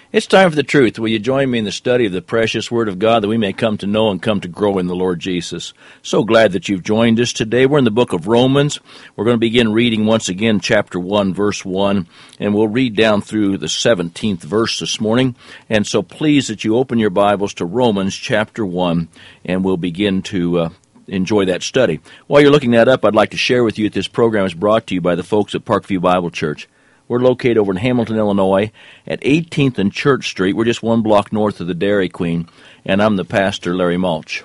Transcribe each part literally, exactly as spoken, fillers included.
It's time for the truth. Will you join me in the study of the precious Word of God that we may come to know and come to grow in the Lord Jesus? So glad that you've joined us today. We're in the book of Romans. We're going to begin reading once again chapter one, verse one, and we'll read down through the seventeenth verse this morning. And so please that you open your Bibles to Romans chapter one, and we'll begin to uh, enjoy that study. While you're looking that up, I'd like to share with you that this program is brought to you by the folks at Parkview Bible Church. We're located over in Hamilton, Illinois, at eighteenth and Church Street. We're just one block north of the Dairy Queen, and I'm the pastor, Larry Mulch.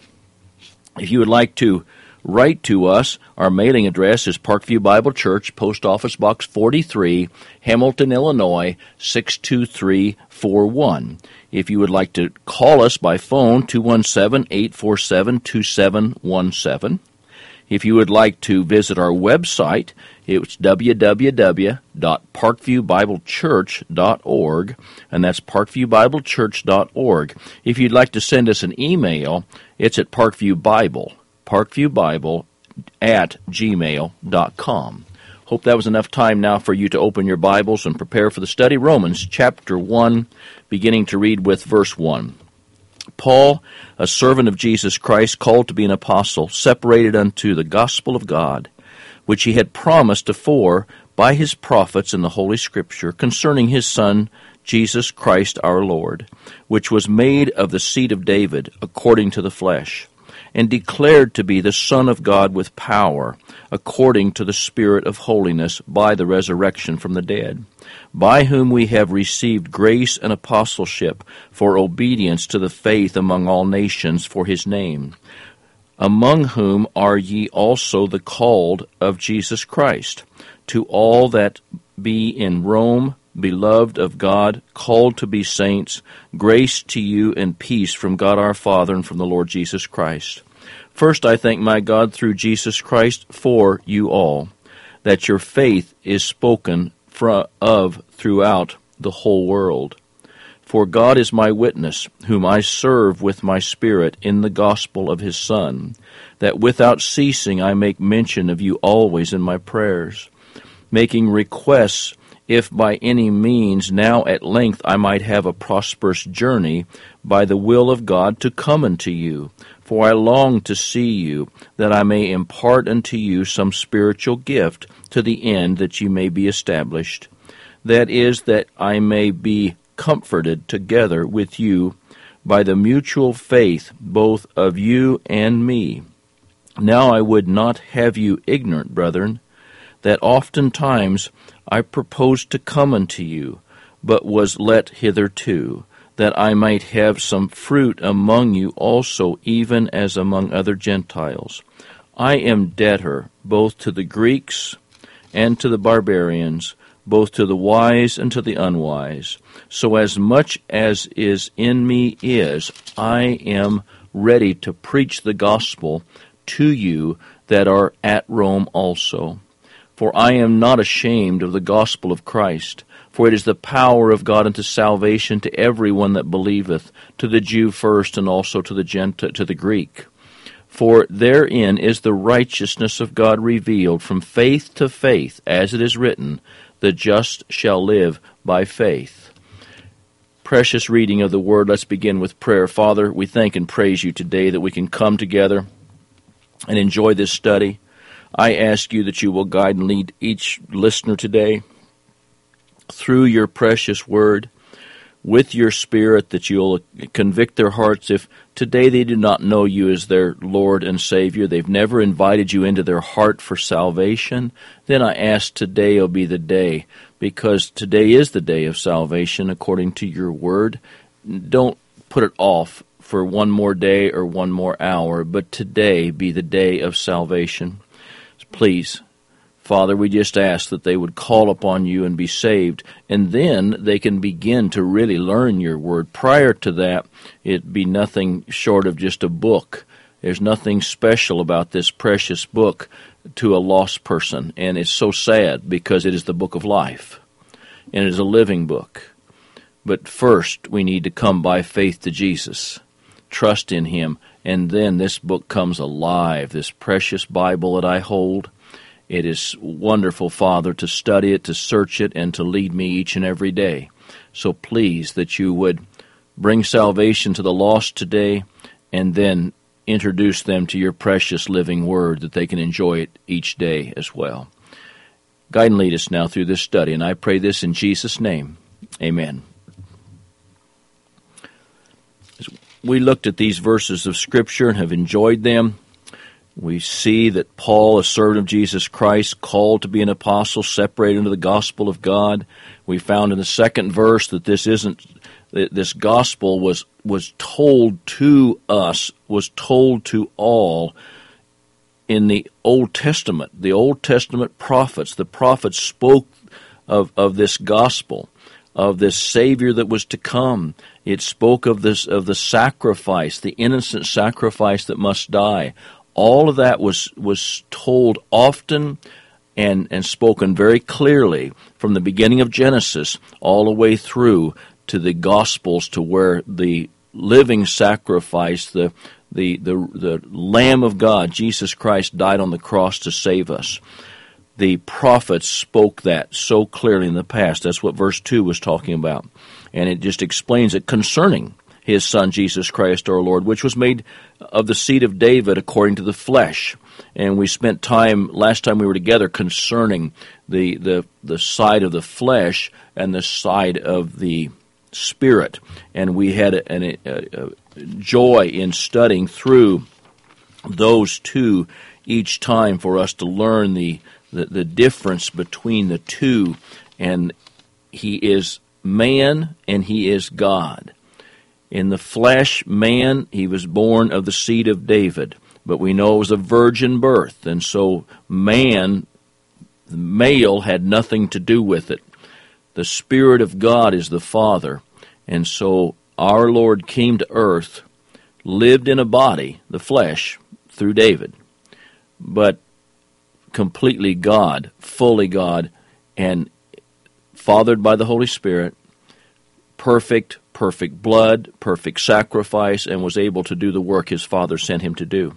If you would like to write to us, our mailing address is Parkview Bible Church, Post Office Box forty-three, Hamilton, Illinois, six two three four one. If you would like to call us by phone, two one seven, eight four seven, two seven one seven. If you would like to visit our website, it's w w w dot parkview bible church dot org, and that's parkview bible church dot org. If you'd like to send us an email, it's at parkviewbible, parkviewbible at gmail dot com. Hope that was enough time now for you to open your Bibles and prepare for the study. Romans chapter one, beginning to read with verse one. Paul, a servant of Jesus Christ, called to be an apostle, separated unto the gospel of God, which he had promised afore by his prophets in the Holy Scripture, concerning his Son, Jesus Christ our Lord, which was made of the seed of David, according to the flesh, and declared to be the Son of God with power, according to the Spirit of holiness, by the resurrection from the dead, by whom we have received grace and apostleship for obedience to the faith among all nations for his name, among whom are ye also the called of Jesus Christ, to all that be in Rome, beloved of God, called to be saints, grace to you and peace from God our Father and from the Lord Jesus Christ. First I thank my God through Jesus Christ for you all, that your faith is spoken of throughout the whole world. For God is my witness, whom I serve with my spirit in the gospel of his Son, that without ceasing I make mention of you always in my prayers, making requests, if by any means now at length I might have a prosperous journey by the will of God to come unto you. For I long to see you, that I may impart unto you some spiritual gift, to the end that you may be established. That is, that I may be comforted together with you by the mutual faith both of you and me. Now I would not have you ignorant, brethren, that oftentimes I proposed to come unto you, but was let hitherto, that I might have some fruit among you also, even as among other Gentiles. I am debtor both to the Greeks and to the barbarians, both to the wise and to the unwise. So as much as is in me is, I am ready to preach the gospel to you that are at Rome also. For I am not ashamed of the gospel of Christ, for it is the power of God unto salvation to every one that believeth, to the Jew first, and also to the Gentile, to the Greek. For therein is the righteousness of God revealed from faith to faith, as it is written, the just shall live by faith. Precious reading of the Word. Let's begin with prayer. Father, we thank and praise you today that we can come together and enjoy this study. I ask you that you will guide and lead each listener today through your precious Word, with your Spirit, that you'll convict their hearts. If today they do not know you as their Lord and Savior, they've never invited you into their heart for salvation, then I ask today will be the day, because today is the day of salvation according to your Word. Don't put it off for one more day or one more hour, but today be the day of salvation. Please, Father, we just ask that they would call upon you and be saved, and then they can begin to really learn your Word. Prior to that, it'd be nothing short of just a book. There's nothing special about this precious book to a lost person, and it's so sad because it is the book of life, and it is a living book. But first, we need to come by faith to Jesus, trust in him, and then this book comes alive, this precious Bible that I hold. It is wonderful, Father, to study it, to search it, and to lead me each and every day. So please, that you would bring salvation to the lost today, and then introduce them to your precious living word, that they can enjoy it each day as well. Guide and lead us now through this study, and I pray this in Jesus' name. Amen. As we looked at these verses of Scripture and have enjoyed them, we see that Paul, a servant of Jesus Christ, called to be an apostle, separated into the gospel of God. We found in the second verse that this isn't this gospel was was told to us, was told to all in the Old Testament. The Old Testament prophets, the prophets spoke of, of this gospel, of this Savior that was to come. It spoke of this of the sacrifice, the innocent sacrifice that must die. All of that was was told often and, and spoken very clearly from the beginning of Genesis all the way through to the Gospels, to where the living sacrifice, the the the, the Lamb of God, Jesus Christ, died on the cross to save us. The prophets spoke that so clearly in the past. That's what verse two was talking about. And it just explains it concerning his Son, Jesus Christ, our Lord, which was made of the seed of David according to the flesh. And we spent time, last time we were together, concerning the the, the side of the flesh and the side of the Spirit. And we had a, a, a, a joy in studying through those two each time for us to learn the, the, the difference between the two. And he is man and he is God. In the flesh, man, he was born of the seed of David, but we know it was a virgin birth, and so man, the male, had nothing to do with it. The Spirit of God is the Father, and so our Lord came to earth, lived in a body, the flesh, through David, but completely God, fully God, and fathered by the Holy Spirit, perfect, perfect blood, perfect sacrifice, and was able to do the work his Father sent him to do.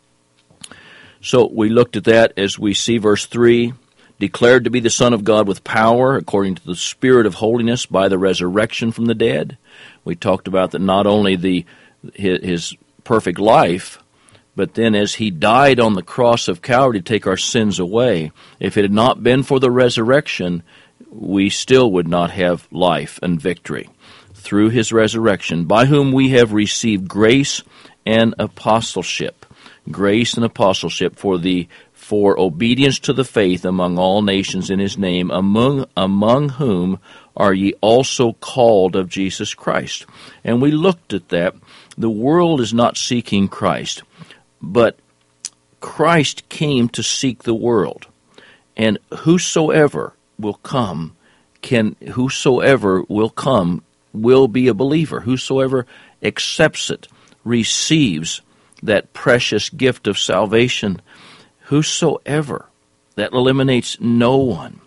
So we looked at that as we see verse three, declared to be the Son of God with power, according to the Spirit of holiness, by the resurrection from the dead. We talked about that not only the his perfect life, but then as he died on the cross of Calvary to take our sins away, if it had not been for the resurrection, we still would not have life and victory. Through his resurrection, by whom we have received grace and apostleship. Grace and apostleship for the for obedience to the faith among all nations in his name, among among whom are ye also called of Jesus Christ. And we looked at that. The world is not seeking Christ, but Christ came to seek the world. And whosoever will come can whosoever will come will be a believer. Whosoever accepts it, receives that precious gift of salvation. Whosoever, that eliminates no one.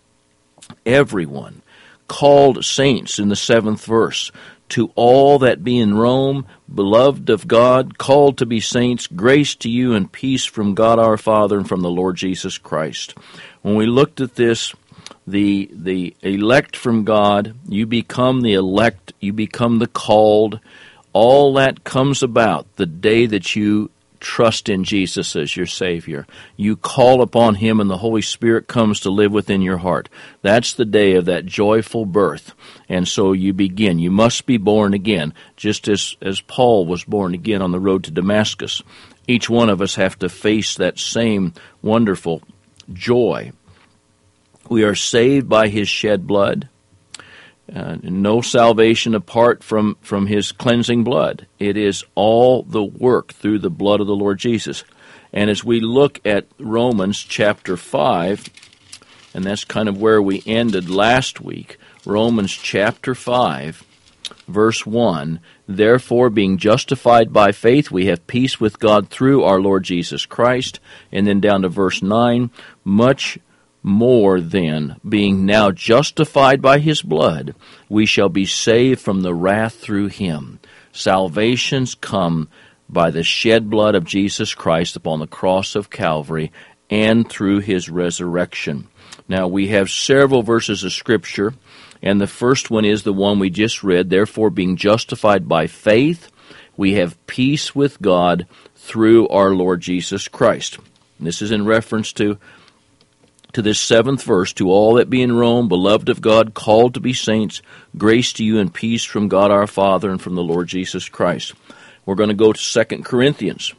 Everyone, called saints in the seventh verse, to all that be in Rome, beloved of God, called to be saints, grace to you and peace from God our Father and from the Lord Jesus Christ. When we looked at this, the the elect from God, you become the elect, you become the called. All that comes about the day that you trust in Jesus as your Savior. You call upon him and the Holy Spirit comes to live within your heart. That's the day of that joyful birth. And so you begin. You must be born again, just as, as Paul was born again on the road to Damascus. Each one of us have to face that same wonderful joy. We are saved by his shed blood. Uh, no salvation apart from, from his cleansing blood. It is all the work through the blood of the Lord Jesus. And as we look at Romans chapter five, and that's kind of where we ended last week, Romans chapter five, verse one, therefore being justified by faith, we have peace with God through our Lord Jesus Christ. And then down to verse nine, much more then, being now justified by his blood, we shall be saved from the wrath through him. Salvations come by the shed blood of Jesus Christ upon the cross of Calvary and through his resurrection. Now, we have several verses of Scripture And the first one is the one we just read, therefore being justified by faith, we have peace with God through our Lord Jesus Christ. And this is in reference to, to this seventh verse, to all that be in Rome, beloved of God, called to be saints, grace to you and peace from God our Father and from the Lord Jesus Christ. We're going to go to Second Corinthians.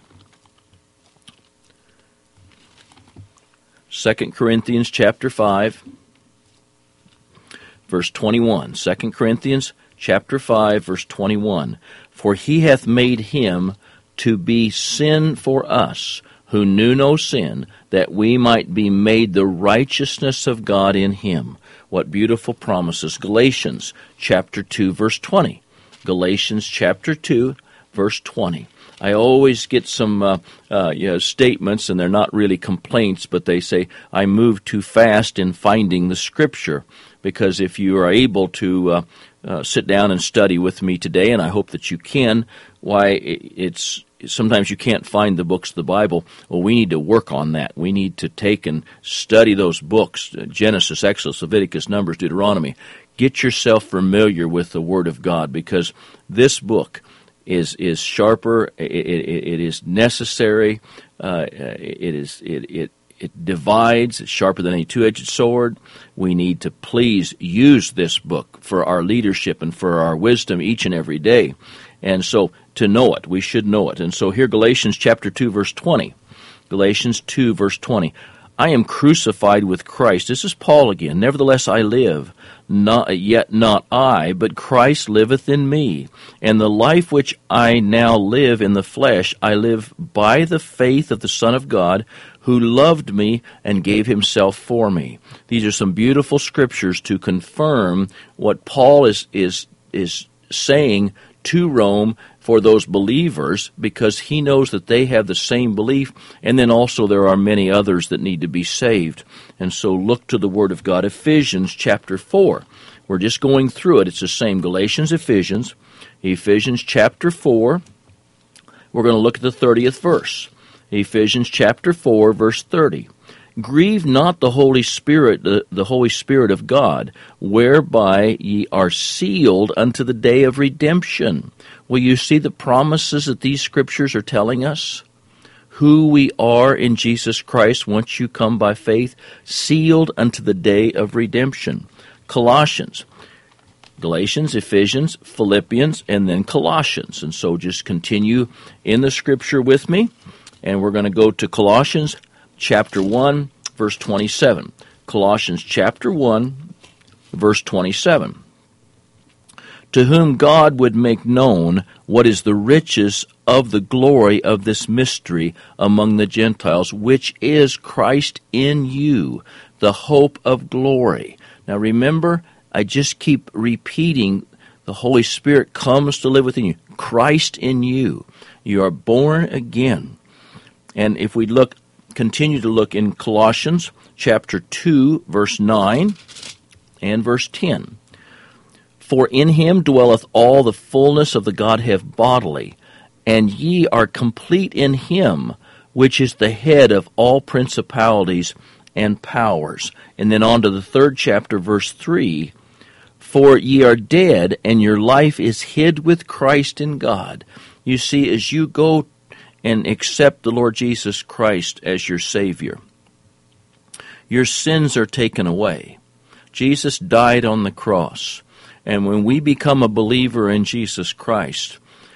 Second Corinthians chapter five. Verse twenty-one, Second Corinthians chapter five, verse twenty-one. For he hath made him to be sin for us, who knew no sin, that we might be made the righteousness of God in him. What beautiful promises. Galatians chapter two, verse twenty. Galatians chapter two, verse twenty. I always get some uh, uh, you know, statements, and they're not really complaints, but they say, I move too fast in finding the Scripture. Because if you are able to uh, uh, sit down and study with me today, and I hope that you can, why it's sometimes you can't find the books of the Bible. Well, we need to work on that. We need to take and study those books, Genesis, Exodus, Leviticus, Numbers, Deuteronomy. Get yourself familiar with the Word of God, because this book is is sharper. It, it, it is necessary. Uh, it is it it. It divides. It's sharper than any two-edged sword. We need to please use this book for our leadership and for our wisdom each and every day. And so to know it, we should know it. And so here, Galatians chapter two, verse twenty. Galatians two, verse twenty. I am crucified with Christ. This is Paul again. Nevertheless I live, not yet not I, but Christ liveth in me. And the life which I now live in the flesh, I live by the faith of the Son of God, who loved me and gave himself for me. These are some beautiful scriptures to confirm what Paul is is is saying to Rome for those believers, because he knows that they have the same belief, and then also there are many others that need to be saved. And so look to the Word of God. Ephesians chapter four. We're just going through it. It's the same. Galatians, Ephesians. Ephesians chapter four. We're going to look at the thirtieth verse. Ephesians chapter four, verse thirty. Grieve not the Holy Spirit, the, the Holy Spirit of God, whereby ye are sealed unto the day of redemption. Will you see the promises that these scriptures are telling us? Who we are in Jesus Christ once you come by faith, sealed unto the day of redemption. Colossians. Galatians, Ephesians, Philippians, and then Colossians. And so just continue in the scripture with me. And we're going to go to Colossians chapter one, verse twenty-seven. Colossians chapter one, verse twenty-seven. To whom God would make known what is the riches of the glory of this mystery among the Gentiles, which is Christ in you, the hope of glory. Now remember, I just keep repeating, the Holy Spirit comes to live within you. Christ in you. You are born again. And if we look, continue to look in Colossians chapter two, verse nine and verse ten. For in him dwelleth all the fullness of the Godhead bodily, and ye are complete in him, which is the head of all principalities and powers. And then on to the third chapter, verse three. For ye are dead, and your life is hid with Christ in God. You see, as you go and accept the Lord Jesus Christ as your Savior, your sins are taken away. Jesus died on the cross. And when we become a believer in Jesus Christ,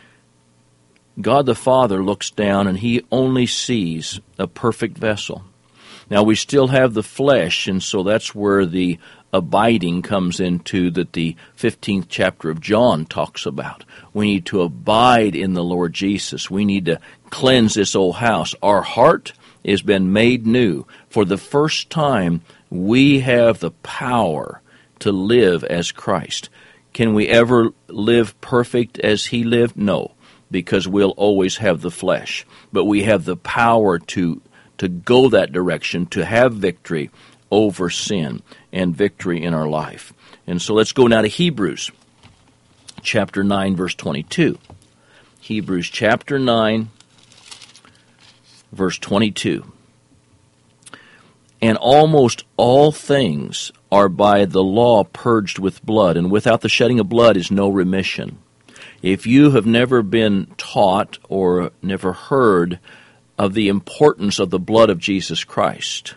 God the Father looks down and he only sees a perfect vessel. Now we still have the flesh, and so that's where the abiding comes into that the fifteenth chapter of John talks about. We need to abide in the Lord Jesus. We need to cleanse this old house. Our heart has been made new. For the first time, we have the power to live as Christ. Can we ever live perfect as he lived? No, because we'll always have the flesh. But we have the power to, to go that direction, to have victory over sin and victory in our life. And so let's go now to Hebrews chapter nine, verse twenty-two. Hebrews chapter nine, verse twenty-two. And almost all things are by the law purged with blood, and without the shedding of blood is no remission. If you have never been taught or never heard of the importance of the blood of Jesus Christ,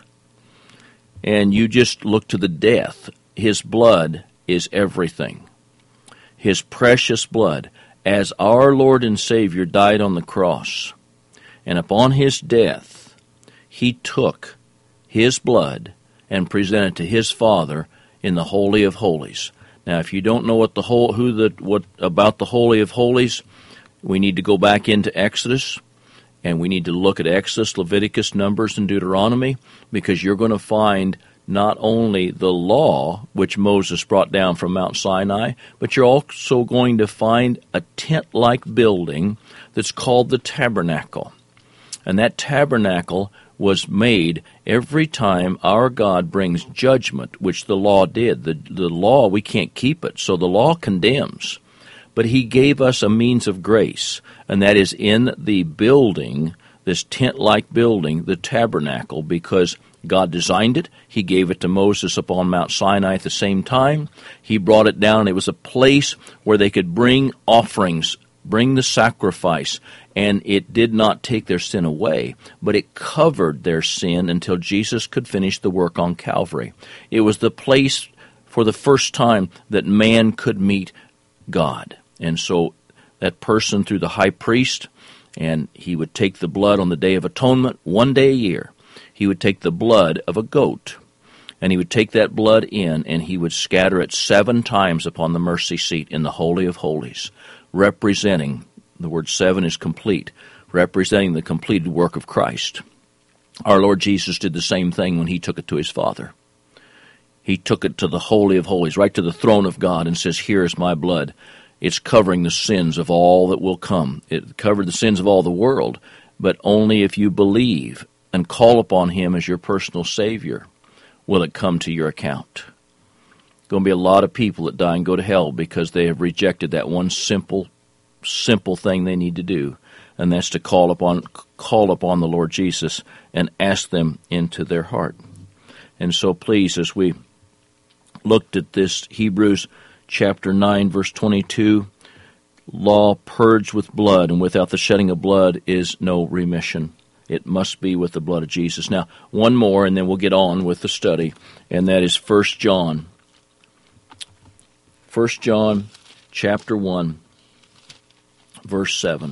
and you just look to the death, His blood is everything. His precious blood, as our Lord and Savior died on the cross, and upon His death, He took His blood and presented to His Father in the Holy of Holies. Now, if you don't know what the whole, who the what about the Holy of Holies, we need to go back into Exodus, and we need to look at Exodus, Leviticus, Numbers, and Deuteronomy, because you're going to find not only the law, which Moses brought down from Mount Sinai, but you're also going to find a tent-like building that's called the tabernacle. And that tabernacle was made every time our God brings judgment, which the law did. The, the law, we can't keep it, so the law condemns. But He gave us a means of grace, and that is in the building, this tent-like building, the tabernacle, because God designed it. He gave it to Moses upon Mount Sinai at the same time. He brought it down. It was a place where they could bring offerings, bring the sacrifice, and it did not take their sin away, but it covered their sin until Jesus could finish the work on Calvary. It was the place for the first time that man could meet God. And so that person through the high priest, and he would take the blood on the Day of Atonement, one day a year. He would take the blood of a goat, and he would take that blood in, and he would scatter it seven times upon the mercy seat in the Holy of Holies, representing, the word seven is complete, representing the completed work of Christ. Our Lord Jesus did the same thing when He took it to His Father. He took it to the Holy of Holies, right to the throne of God, and says, "Here is my blood." It's covering the sins of all that will come. It covered the sins of all the world, but only if you believe and call upon Him as your personal Savior will it come to your account. Going to be a lot of people that die and go to hell because they have rejected that one simple, simple thing they need to do, and that's to call upon call upon the Lord Jesus and ask them into their heart. And so please, as we looked at this, Hebrews chapter nine, verse twenty-two, law purged with blood, and without the shedding of blood is no remission. It must be with the blood of Jesus. Now, one more, and then we'll get on with the study, and that is First John. First John chapter one, verse seven.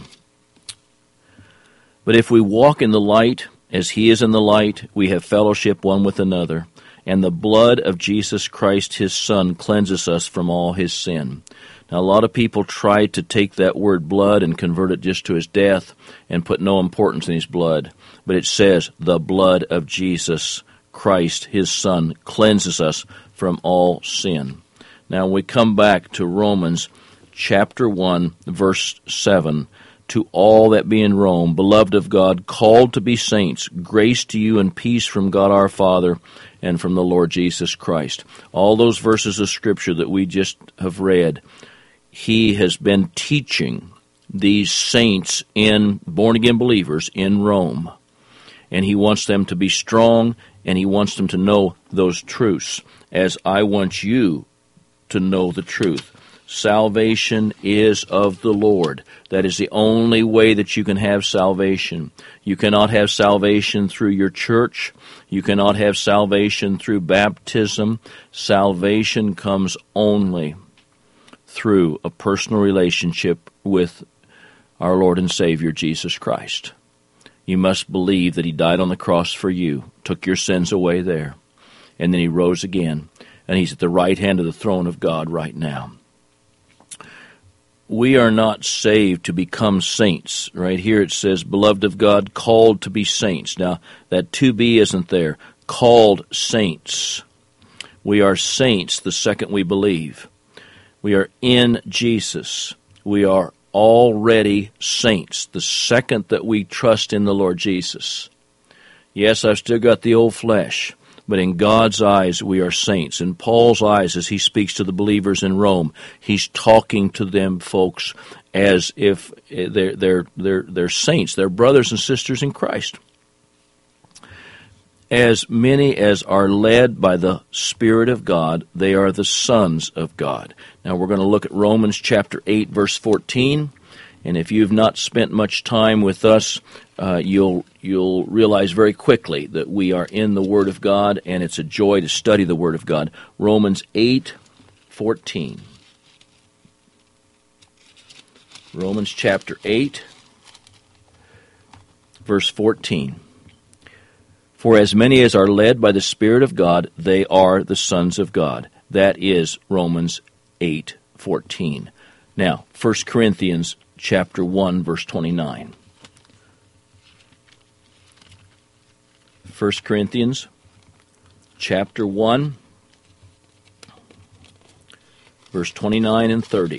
But if we walk in the light, as He is in the light, we have fellowship one with another, and the blood of Jesus Christ, His Son, cleanses us from all His sin. Now, a lot of people try to take that word blood and convert it just to His death and put no importance in His blood. But it says, the blood of Jesus Christ, His Son, cleanses us from all sin. Now, we come back to Romans chapter one, verse seven. To all that be in Rome, beloved of God, called to be saints, grace to you and peace from God our Father and from the Lord Jesus Christ. All those verses of Scripture that we just have read, He has been teaching these saints in born-again believers in Rome. And He wants them to be strong, and He wants them to know those truths, as I want you to know the truth. Salvation is of the Lord. That is the only way that you can have salvation. You cannot have salvation through your church. You cannot have salvation through baptism. Salvation comes only through a personal relationship with our Lord and Savior, Jesus Christ. You must believe that He died on the cross for you, took your sins away there, and then He rose again, and He's at the right hand of the throne of God right now. We are not saved to become saints. Right here it says, beloved of God, called to be saints. Now, that to be isn't there. Called saints. We are saints the second we believe. We are in Jesus. We are already saints the second that we trust in the Lord Jesus. Yes, I've still got the old flesh, but in God's eyes we are saints. In Paul's eyes, as he speaks to the believers in Rome, he's talking to them folks as if they're, they're, they're, they're saints. They're brothers and sisters in Christ. as many as are led by the Spirit of God, they are the sons of God. Now we're going to look at Romans chapter eight, verse fourteen. And if you've not spent much time with us, uh, you'll you'll realize very quickly that we are in the Word of God, and it's a joy to study the Word of God. Romans eight, fourteen. Romans chapter eight, verse fourteen. For as many as are led by the Spirit of God, they are the sons of God. That is Romans eight, fourteen. Now, First Corinthians chapter one, verse twenty-nine. First Corinthians chapter one, verse twenty-nine and thirty.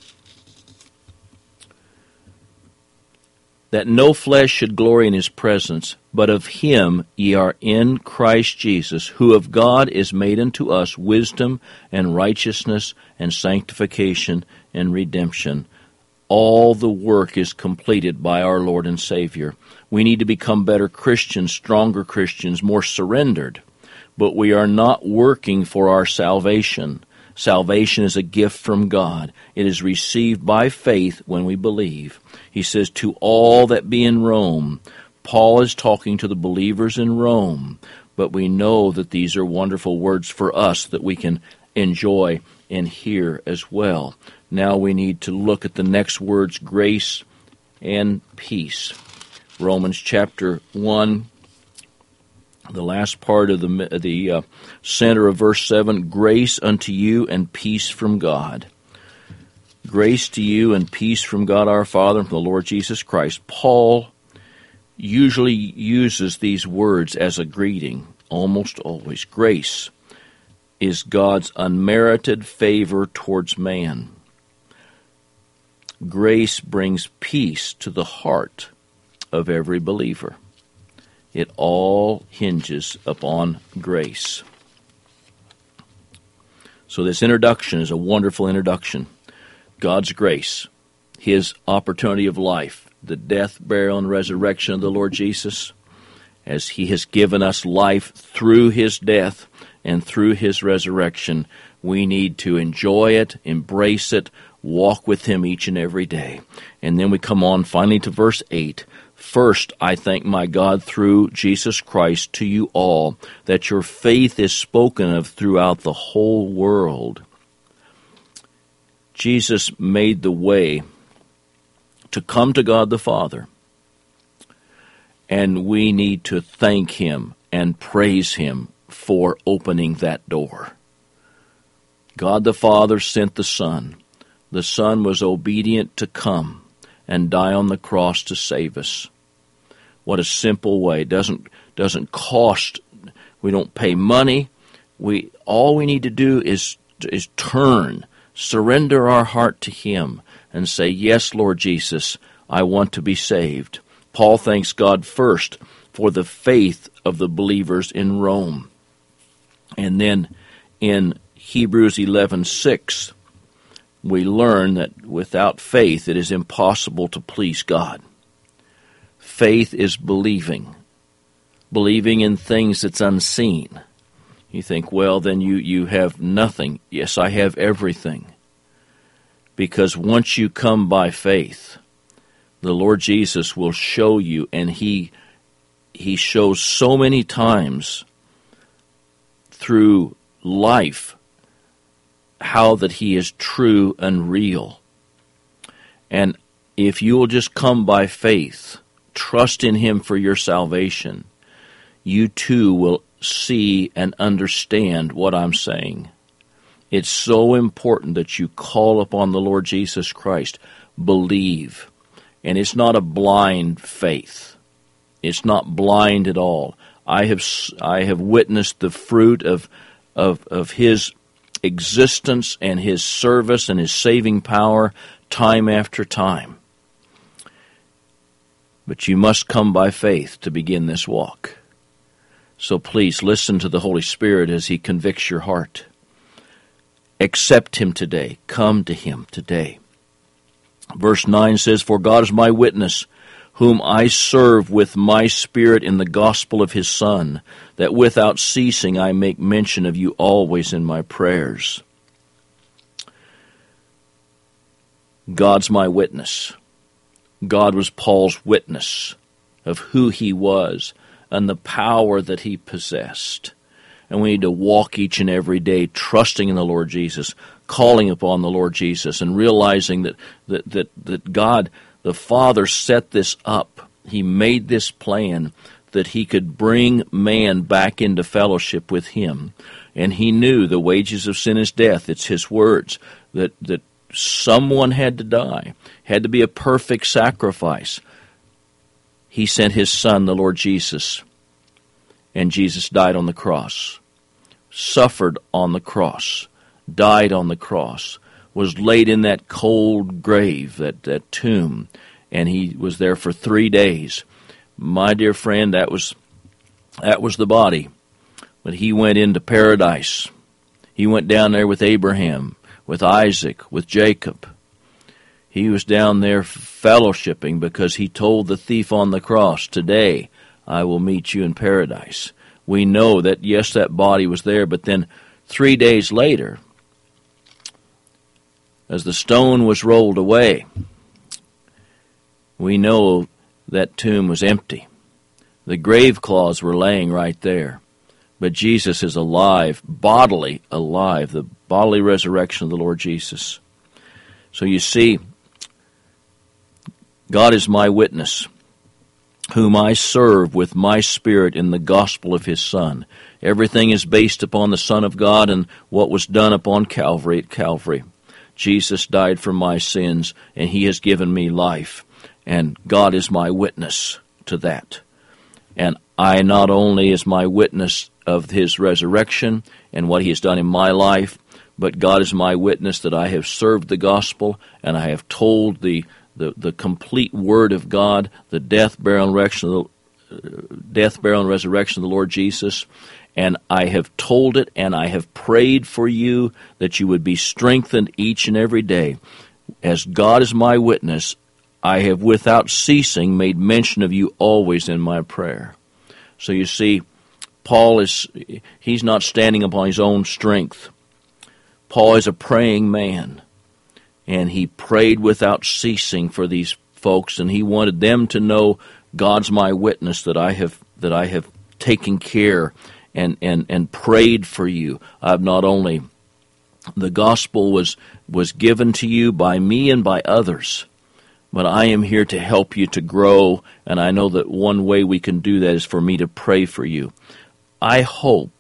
That no flesh should glory in his presence, but of him ye are in Christ Jesus, who of God is made unto us wisdom and righteousness and sanctification and redemption. All the work is completed by our Lord and Savior. We need to become better Christians, stronger Christians, more surrendered. But we are not working for our salvation. Salvation is a gift from God. It is received by faith when we believe. He says, to all that be in Rome. Paul is talking to the believers in Rome, but we know that these are wonderful words for us that we can enjoy and hear as well. Now we need to look at the next words, grace and peace. Romans chapter one, the last part of the, the uh, center of verse seven, grace unto you and peace from God. Grace to you and peace from God our Father and from the Lord Jesus Christ. Paul usually uses these words as a greeting, almost always. Grace is God's unmerited favor towards man. Grace brings peace to the heart of every believer. It all hinges upon grace. So this introduction is a wonderful introduction. God's grace, His opportunity of life, the death, burial, and resurrection of the Lord Jesus, as He has given us life through His death and through His resurrection, we need to enjoy it, embrace it, walk with Him each and every day. And then we come on finally to verse eight. First, I thank my God through Jesus Christ to you all, that your faith is spoken of throughout the whole world. Jesus made the way to come to God the Father, and we need to thank Him and praise Him for opening that door. God the Father sent the Son. The Son was obedient to come and die on the cross to save us. What a simple way. Doesn't doesn't cost. We don't pay money. We all we need to do is is turn, surrender our heart to Him, and say, yes, Lord Jesus, I want to be saved. Paul thanks God first for the faith of the believers in Rome. And then in Hebrews eleven six, we learn that without faith it is impossible to please God. Faith is believing, believing in things that's unseen. You think, well, then you, you have nothing. Yes, I have everything. Because once you come by faith, the Lord Jesus will show you, and He He shows so many times through life how that He is true and real. And if you will just come by faith, trust in Him for your salvation, you too will see and understand what I'm saying. It's so important that you call upon the Lord Jesus Christ. Believe. And it's not a blind faith. It's not blind at all. I have I have witnessed the fruit of of of His existence and His service and His saving power time after time. But you must come by faith to begin this walk. So please listen to the Holy Spirit as He convicts your heart. Accept Him today. Come to Him today. Verse nine says, for God is my witness, whom I serve with my spirit in the gospel of his Son, that without ceasing I make mention of you always in my prayers. God's my witness. God was Paul's witness of who he was and the power that he possessed. And we need to walk each and every day trusting in the Lord Jesus, calling upon the Lord Jesus, and realizing that, that, that, that God, the Father, set this up. He made this plan that he could bring man back into fellowship with him. And he knew the wages of sin is death. It's his words, that, that someone had to die, had to be a perfect sacrifice. He sent his Son, the Lord Jesus, and Jesus died on the cross, suffered on the cross, died on the cross, was laid in that cold grave, that, that tomb, and he was there for three days. My dear friend, that was that was the body. But he went into paradise. He went down there with Abraham, with Isaac, with Jacob. He was down there fellowshipping because he told the thief on the cross, today I will meet you in paradise. We know that, yes, that body was there, but then three days later, as the stone was rolled away, we know that tomb was empty. The grave cloths were laying right there. But Jesus is alive, bodily alive, the bodily resurrection of the Lord Jesus. So you see, God is my witness, whom I serve with my spirit in the gospel of his Son. Everything is based upon the Son of God and what was done upon Calvary at Calvary. Jesus died for my sins, and he has given me life. And God is my witness to that. And I not only is my witness of his resurrection and what he has done in my life, but God is my witness that I have served the gospel and I have told the The, the complete Word of God, the death, burial, and resurrection, of the, uh, death, burial, and resurrection of the Lord Jesus, and I have told it, and I have prayed for you that you would be strengthened each and every day. As God is my witness, I have without ceasing made mention of you always in my prayer. So you see, Paul is, he's not standing upon his own strength. Paul is a praying man. And he prayed without ceasing for these folks, and he wanted them to know God's my witness, that I have that I have taken care and, and, and prayed for you. I've not only the gospel was was given to you by me and by others, but I am here to help you to grow, and I know that one way we can do that is for me to pray for you. I hope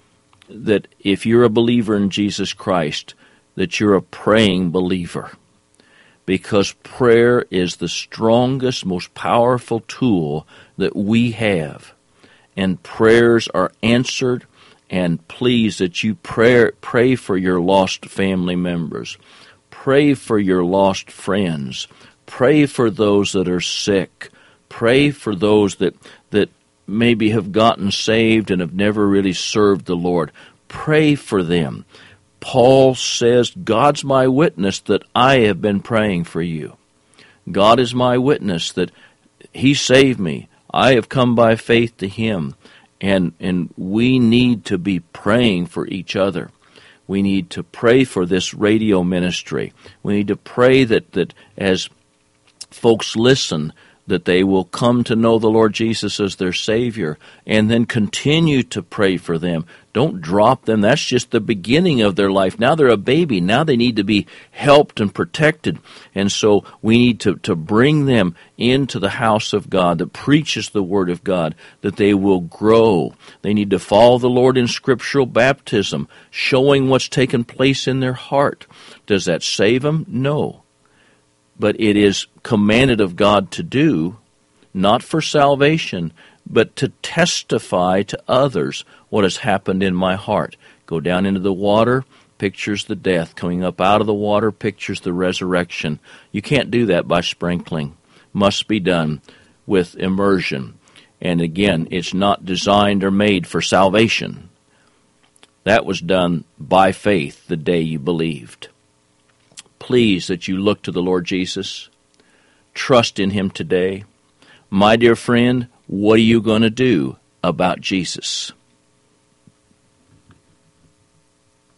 that if you're a believer in Jesus Christ, that you're a praying believer, because prayer is the strongest, most powerful tool that we have, and prayers are answered. And please, that you pray, pray for your lost family members, pray for your lost friends, pray for those that are sick, pray for those that, that maybe have gotten saved and have never really served the Lord. Pray for them. Paul says, God's my witness that I have been praying for you. God is my witness that he saved me. I have come by faith to him. And and we need to be praying for each other. We need to pray for this radio ministry. We need to pray that, that as folks listen, that they will come to know the Lord Jesus as their Savior, and then continue to pray for them. Don't drop them. That's just the beginning of their life. Now they're a baby. Now they need to be helped and protected. And so we need to, to bring them into the house of God that preaches the Word of God, that they will grow. They need to follow the Lord in scriptural baptism, showing what's taken place in their heart. Does that save them? No. But it is commanded of God to do, not for salvation, but to testify to others what has happened in my heart. Go down into the water, pictures the death. Coming up out of the water, pictures the resurrection. You can't do that by sprinkling. Must be done with immersion. And again, it's not designed or made for salvation. That was done by faith the day you believed. Please, that you look to the Lord Jesus, trust in him today, My dear friend, what are you going to do about Jesus?